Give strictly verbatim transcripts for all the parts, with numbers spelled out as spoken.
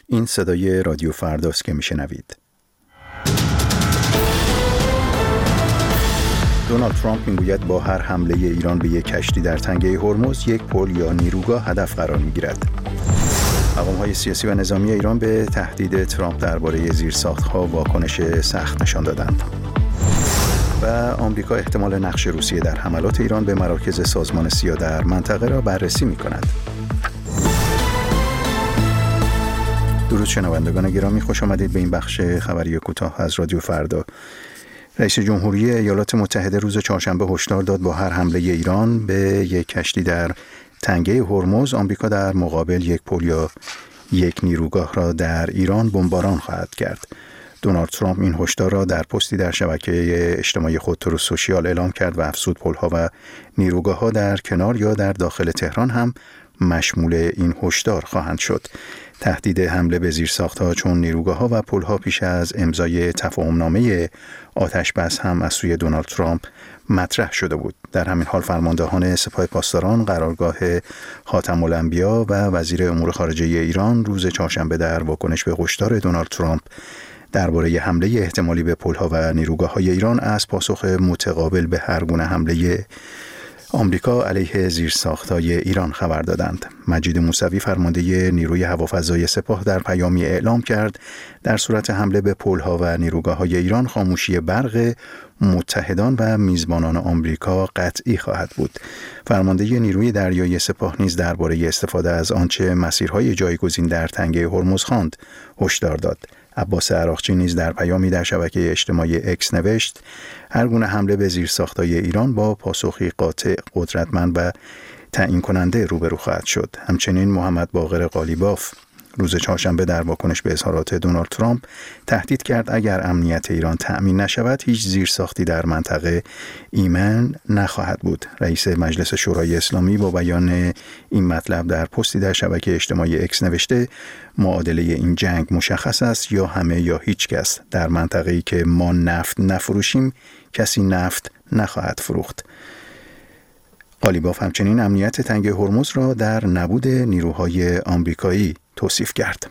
این صدای رادیو فرداست که میشنوید. دونالد ترامپ میگوید با هر حمله ایران به یک کشتی در تنگه هرمز یک پل یا نیروگاه هدف قرار میگیرد. مقام‌های سیاسی و نظامی ایران به تهدید ترامپ درباره زیرساخت‌ها واکنش سخت نشان دادند. و آمریکا احتمال نقش روسیه در حملات ایران به مراکز سازمان سیا در منطقه را بررسی می‌کند. درود شنوندگان گرامی، خوش آمدید به این بخش خبری کوتاه از رادیو فردا. رئیس جمهوری ایالات متحده روز چهارشنبه هشدار داد با هر حمله ایران به یک کشتی در تنگه هرمز، آمریکا در مقابل یک پل یا یک نیروگاه را در ایران بمباران خواهد کرد. دونالد ترامپ این هشدار را در پستی در شبکه اجتماعی خود تروث سوشیال اعلام کرد و افزود پل‌ها و نیروگاه‌ها در کنار یا در داخل تهران هم مشمول این هشدار خواهند شد. تهدید حمله به زیرساخت‌ها چون نیروگاه‌ها و پل‌ها پیش از امضای تفاهمنامه آتش‌بس هم از سوی دونالد ترامپ مطرح شده بود. در همین حال فرماندهان سپاه پاسداران، قرارگاه خاتم الانبیا و وزیر امور خارجه ایران روز چهارشنبه در واکنش به هشدار دونالد ترامپ درباره حمله احتمالی به پل‌ها و نیروگاه‌های ایران از پاسخ متقابل به هر گونه حمله آمریکا علیه زیرساخت‌های ایران خبر دادند. مجید موسوی فرمانده نیروی هوافضای سپاه در پیامی اعلام کرد در صورت حمله به پل‌ها و نیروگاه‌های ایران خاموشی برق متحدان و میزبانان آمریکا قطعی خواهد بود. فرمانده نیروی دریایی سپاه نیز درباره استفاده از آنچه مسیرهای جایگزین در تنگه هرمز خواند هشدار داد. عباس عراقچی نیز در پیامی در شبکه اجتماعی اکس نوشت هر گونه حمله به زیرساخت‌های ایران با پاسخی قاطع، قدرتمند و تعیین کننده روبرو خواهد شد. همچنین محمد باقر قالیباف روز چهارشنبه در واکنش به اظهارات دونالد ترامپ تهدید کرد اگر امنیت ایران تأمین نشود هیچ زیرساختی در منطقه ایمن نخواهد بود. رئیس مجلس شورای اسلامی با بیان این مطلب در پستی در شبکه اجتماعی اکس نوشته معادله این جنگ مشخص است، یا همه یا هیچ کس. در منطقه‌ای که ما نفت نفروشیم کسی نفت نخواهد فروخت. قالیباف همچنین امنیت تنگه هرمز را در نبود نیروهای آمریکایی توصیف کرد.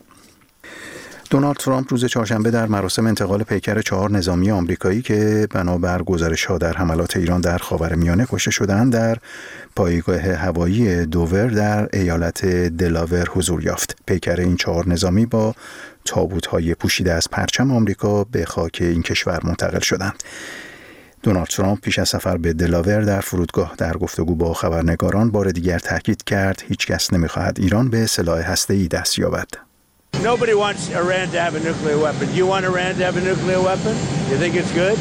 دونالد ترامپ روز چهارشنبه در مراسم انتقال پیکر چهار نظامی آمریکایی که بنابر گزارش‌ها در حملات ایران در خاورمیانه کشته شدند در پایگاه هوایی دوور در ایالت دلاور حضور یافت. پیکر این چهار نظامی با تابوت‌های پوشیده از پرچم آمریکا به خاک این کشور منتقل شدند. دونالد ترامپ پیش از سفر به دلاور در فرودگاه در گفتگو با خبرنگاران بار دیگر تاکید کرد هیچ کس نمی‌خواهد ایران به سلاح هسته‌ای دست یابد. Nobody wants Iran to have a nuclear weapon. Do you want Iran to have a nuclear weapon? You think it's good?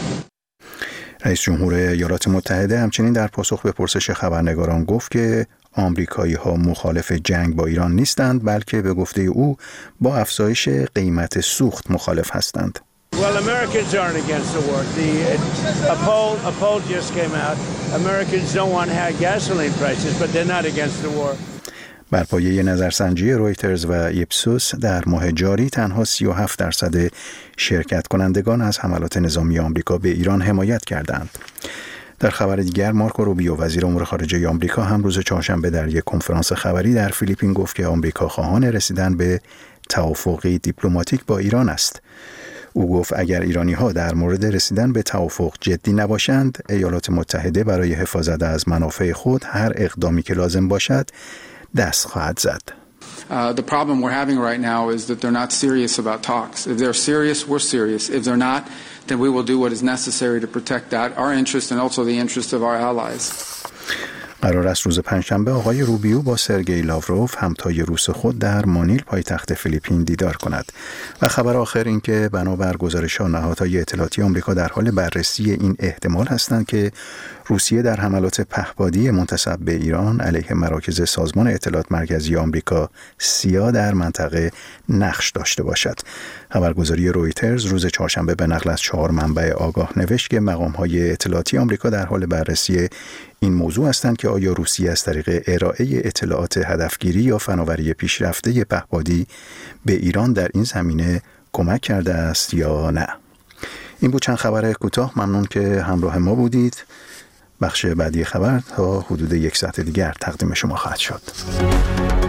رئیس جمهور ایالات متحده همچنین در پاسخ به پرسش خبرنگاران گفت که آمریکایی‌ها مخالف جنگ با ایران نیستند، بلکه به گفته او با افزایش قیمت سوخت مخالف هستند. Well, Americans aren't against the war. The, a poll, a poll just came out. Americans don't want high gasoline prices, but they're not against the war. بر پایه نظرسنجی رویترز و ایپسوس در ماه جاری تنها سی و هفت درصد شرکت کنندگان از حملات نظامی آمریکا به ایران حمایت کردند. در خبر دیگر مارکو روبیو وزیر امور خارجه آمریکا هم روز چهارشنبه در یک کنفرانس خبری در فیلیپین گفت که آمریکا خواهان رسیدن به توافقی دیپلماتیک با ایران است. او گفت اگر ایرانی‌ها در مورد رسیدن به توافق جدی نباشند، ایالات متحده برای حفاظت از منافع خود هر اقدامی که لازم باشد دست خواهد زد. Uh, the problem we're having right now is that they're not serious about talks. If they're serious, we're serious. If they're not, then we will do what is necessary to protect that, our interest and also the interest of our allies. قرار است روز پنجشنبه آقای روبیو با سرگئی لاوروف همتای روس خود در مانیل پایتخت فیلیپین دیدار کند. و خبر آخر این که بنابر گزارش‌ها نهادهای اطلاعاتی آمریکا در حال بررسی این احتمال هستند که روسیه در حملات پهپادی منتسب به ایران علیه مراکز سازمان اطلاعات مرکزی آمریکا سیا در منطقه نقش داشته باشد. خبرگزاری رویترز روز چهارشنبه به نقل از چهار منبع آگاه نوشت که مقام‌های اطلاعاتی آمریکا در حال بررسی این موضوع هستند که آیا روسیه از طریق ارائه اطلاعات هدفگیری یا فناوری پیشرفته پهپادی به ایران در این زمینه کمک کرده است یا نه. این بود چند خبر کوتاه. ممنون که همراه ما بودید. بخش بعدی خبر تا حدود یک ساعت دیگر تقدیم شما خواهد شد.